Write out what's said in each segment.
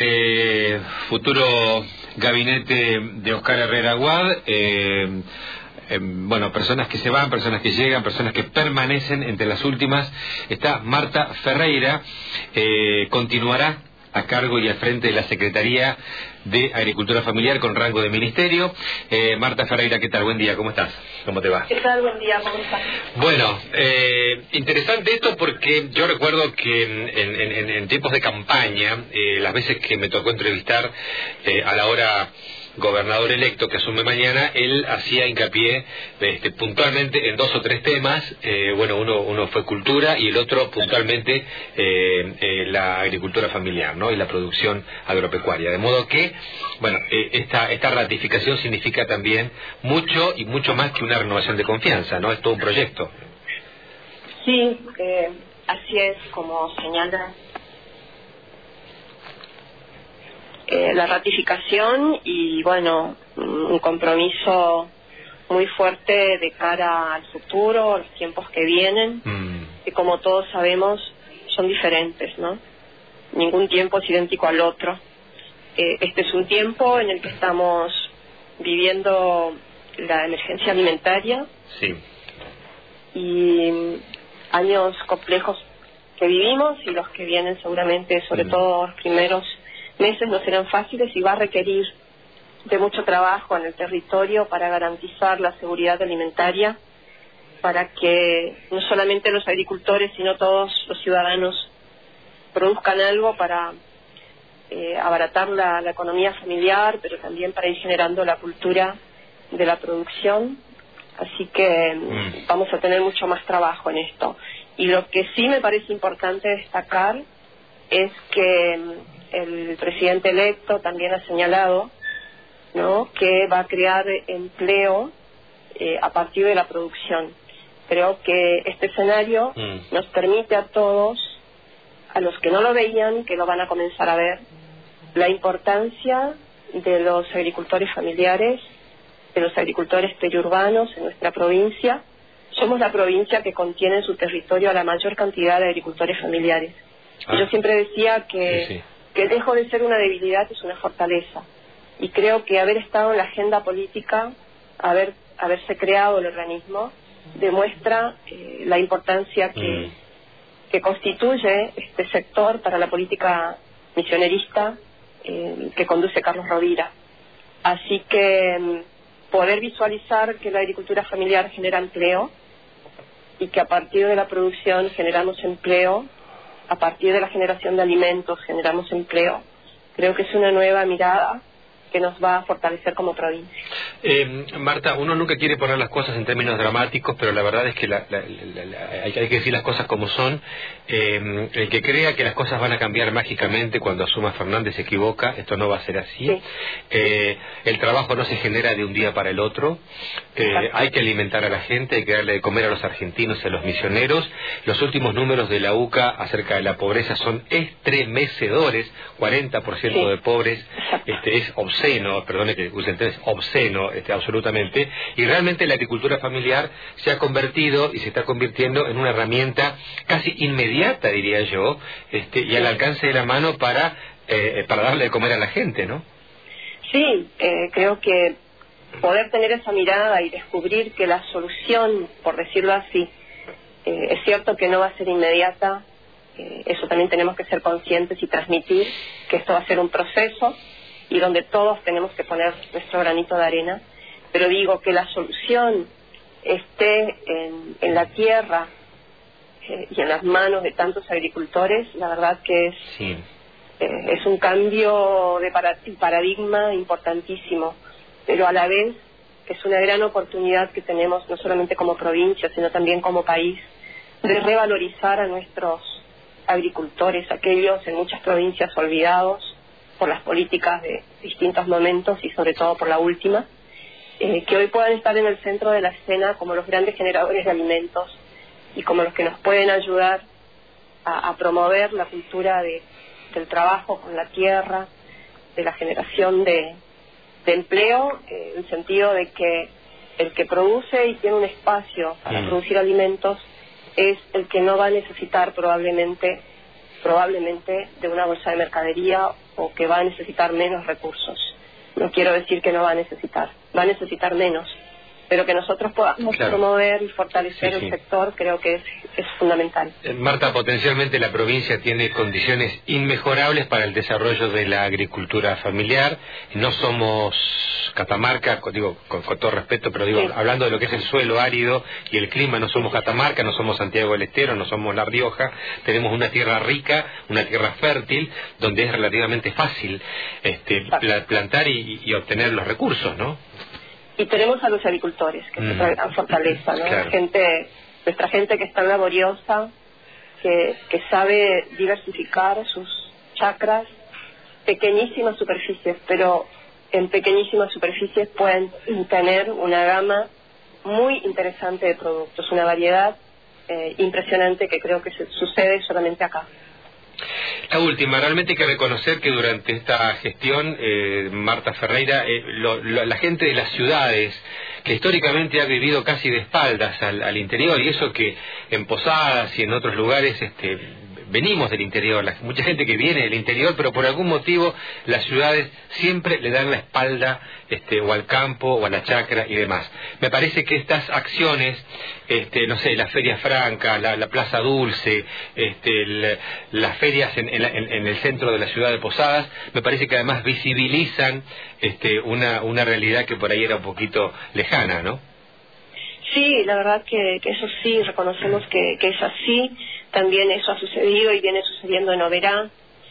Futuro gabinete de Oscar Herrera Aguad, bueno, personas que se van, personas que llegan, personas que permanecen. Entre las últimas está Marta Ferreira, continuará a cargo y al frente de la Secretaría de Agricultura Familiar con rango de ministerio. Marta Ferreira, ¿qué tal? Buen día, ¿cómo estás? ¿Cómo te va? ¿Qué tal? Buen día, ¿cómo estás? Bueno, interesante esto porque yo recuerdo que en tiempos de campaña, las veces que me tocó entrevistar a la hora gobernador electo que asume mañana, él hacía hincapié puntualmente en dos o tres temas. Bueno, uno fue cultura y el otro puntualmente la agricultura familiar, ¿no? Y la producción agropecuaria. De modo que, bueno, esta ratificación significa también mucho y mucho más que una renovación de confianza, ¿no? Es todo un proyecto. Sí, así es, como señala la ratificación y, bueno, un compromiso muy fuerte de cara al futuro, los tiempos que vienen, que como todos sabemos son diferentes, ¿no? Ningún tiempo es idéntico al otro. Este es un tiempo en el que estamos viviendo la emergencia alimentaria. Sí. Y años complejos que vivimos y los que vienen seguramente, sobre todo los primeros meses, no serán fáciles y va a requerir de mucho trabajo en el territorio para garantizar la seguridad alimentaria, para que no solamente los agricultores sino todos los ciudadanos produzcan algo para abaratar la economía familiar, pero también para ir generando la cultura de la producción. Así que vamos a tener mucho más trabajo en esto. Y lo que sí me parece importante destacar es que el presidente electo también ha señalado, ¿no?, que va a crear empleo a partir de la producción. Creo que este escenario nos permite a todos, a los que no lo veían, que lo van a comenzar a ver, la importancia de los agricultores familiares, de los agricultores periurbanos en nuestra provincia. Somos la provincia que contiene en su territorio a la mayor cantidad de agricultores familiares. Yo siempre decía que lejos de ser una debilidad es una fortaleza. Y creo que haber estado en la agenda política, haberse creado el organismo, demuestra la importancia que constituye este sector para la política misionerista que conduce Carlos Rovira. Así que poder visualizar que la agricultura familiar genera empleo y que a partir de la producción generamos empleo, a partir de la generación de alimentos generamos empleo, creo que es una nueva mirada que nos va a fortalecer como provincia. Marta, uno nunca quiere poner las cosas en términos dramáticos, pero la verdad es que hay que decir las cosas como son. El que crea que las cosas van a cambiar mágicamente cuando asuma Fernández se equivoca. Esto no va a ser así. Sí. El trabajo no se genera de un día para el otro. Hay que alimentar a la gente, hay que darle de comer a los argentinos y a los misioneros. Los últimos números de la UCA acerca de la pobreza son estremecedores. 40% de pobres. Es obsceno, perdone que use el término, obsceno, absolutamente, y realmente la agricultura familiar se ha convertido y se está convirtiendo en una herramienta casi inmediata, diría yo, y al alcance de la mano para darle de comer a la gente, ¿no? Sí, creo que poder tener esa mirada y descubrir que la solución, por decirlo así, es cierto que no va a ser inmediata, eso también tenemos que ser conscientes y transmitir que esto va a ser un proceso y donde todos tenemos que poner nuestro granito de arena, pero digo que la solución esté en la tierra y en las manos de tantos agricultores. La verdad que es un cambio de paradigma importantísimo, pero a la vez es una gran oportunidad que tenemos no solamente como provincia, sino también como país, de revalorizar a nuestros agricultores, aquellos en muchas provincias olvidados por las políticas de distintos momentos y sobre todo por la última, que hoy puedan estar en el centro de la escena como los grandes generadores de alimentos y como los que nos pueden ayudar a promover la cultura del trabajo con la tierra, de la generación de empleo, en el sentido de que el que produce y tiene un espacio para producir alimentos es el que no va a necesitar probablemente de una bolsa de mercadería o que va a necesitar menos recursos. No quiero decir que no va a necesitar menos, pero que nosotros podamos promover y fortalecer el sector, creo que es fundamental. Marta, potencialmente la provincia tiene condiciones inmejorables para el desarrollo de la agricultura familiar. No somos Catamarca, digo con todo respeto, pero digo, hablando de lo que es el suelo árido y el clima, no somos Catamarca, no somos Santiago del Estero, no somos La Rioja. Tenemos una tierra rica, una tierra fértil, donde es relativamente fácil plantar y obtener los recursos, ¿no? Y tenemos a los agricultores, que es otra gran fortaleza, ¿no? Nuestra gente que es tan laboriosa, que sabe diversificar sus chacras, pequeñísimas superficies, pero en pequeñísimas superficies pueden tener una gama muy interesante de productos, una variedad impresionante que creo que sucede solamente acá. La última, realmente hay que reconocer que durante esta gestión, Marta Ferreira, la gente de las ciudades, que históricamente ha vivido casi de espaldas al interior, y eso que en Posadas y en otros lugares venimos del interior, mucha gente que viene del interior, pero por algún motivo las ciudades siempre le dan la espalda o al campo o a la chacra y demás. Me parece que estas acciones, no sé, la Feria Franca, la Plaza Dulce, las ferias en el centro de la ciudad de Posadas, me parece que además visibilizan una realidad que por ahí era un poquito lejana, ¿no? Sí, la verdad que eso sí, reconocemos que es así. También eso ha sucedido y viene sucediendo en Oberá.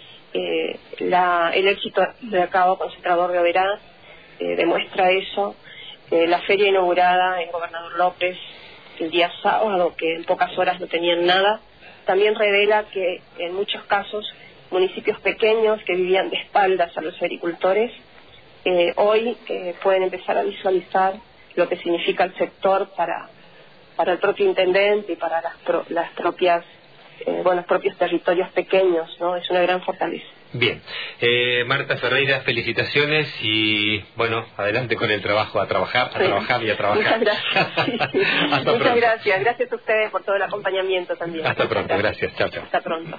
El éxito del mercado concentrador de Oberá demuestra eso. La feria inaugurada en Gobernador López el día sábado, que en pocas horas no tenían nada, también revela que en muchos casos municipios pequeños que vivían de espaldas a los agricultores hoy pueden empezar a visualizar lo que significa el sector para el propio intendente y para los propios territorios pequeños, ¿no? Es una gran fortaleza. Bien, Marta Ferreira, felicitaciones y bueno, adelante con el trabajo, a trabajar y a trabajar. Muchas gracias. Muchas gracias. Gracias a ustedes por todo el acompañamiento también. Hasta pronto, gracias. Chao, chao. Hasta pronto.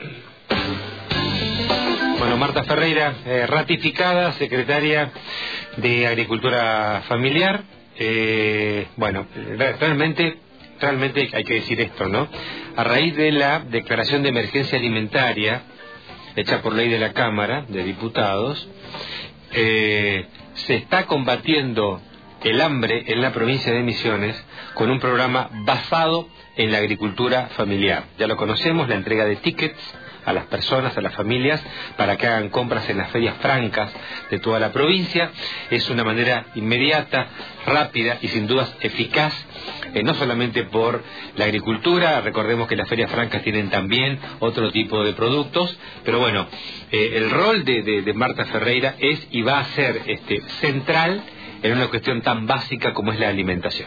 Bueno, Marta Ferreira, ratificada secretaria de Agricultura Familiar. Bueno, realmente hay que decir esto, ¿no? A raíz de la declaración de emergencia alimentaria hecha por ley de la Cámara de Diputados, se está combatiendo el hambre en la provincia de Misiones con un programa basado en la agricultura familiar. Ya lo conocemos, la entrega de tickets a las personas, a las familias, para que hagan compras en las ferias francas de toda la provincia. Es una manera inmediata, rápida y sin dudas eficaz, no solamente por la agricultura. Recordemos que las ferias francas tienen también otro tipo de productos, pero bueno, el rol de Marta Ferreira es y va a ser central en una cuestión tan básica como es la alimentación.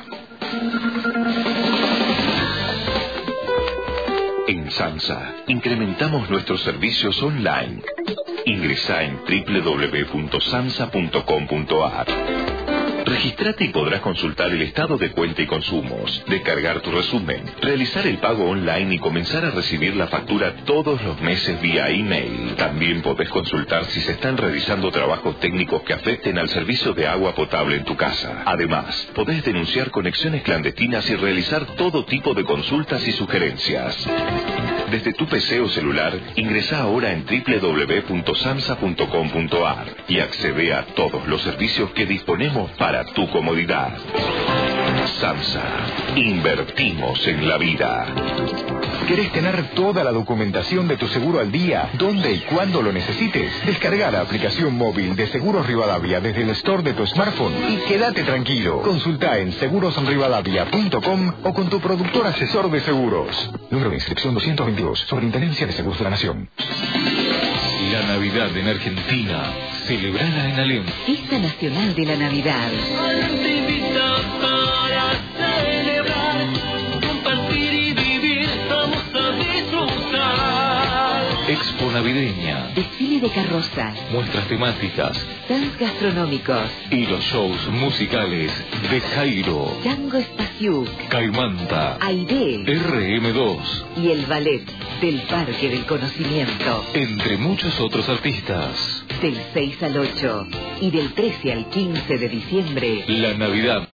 En SAMSA, incrementamos nuestros servicios online. Ingresá en www.samsa.com.ar. Regístrate y podrás consultar el estado de cuenta y consumos, descargar tu resumen, realizar el pago online y comenzar a recibir la factura todos los meses vía email. También podés consultar si se están realizando trabajos técnicos que afecten al servicio de agua potable en tu casa. Además, podés denunciar conexiones clandestinas y realizar todo tipo de consultas y sugerencias. Desde tu PC o celular, ingresá ahora en www.samsa.com.ar y accede a todos los servicios que disponemos para tu comodidad. SAMSA. Invertimos en la vida. ¿Querés tener toda la documentación de tu seguro al día, donde y cuando lo necesites? Descarga la aplicación móvil de Seguros Rivadavia desde el store de tu smartphone y quédate tranquilo. Consulta en segurosrivadavia.com o con tu productor asesor de seguros. Número de inscripción 222, Superintendencia de Seguros de la Nación. La Navidad en Argentina. Celebrala en Alem. Fiesta Nacional de la Navidad. Alem te invita para celebrar, compartir y vivir, vamos a disfrutar. Expo navideña, desfile de carroza, muestras temáticas stands gastronómicos, y los shows musicales de Jairo, Django Spasiuk, Caimanta, Aide RM2, y el ballet del Parque del Conocimiento. entre muchos otros artistas. Del 6 al 8 y del 13 al 15 de diciembre. La Navidad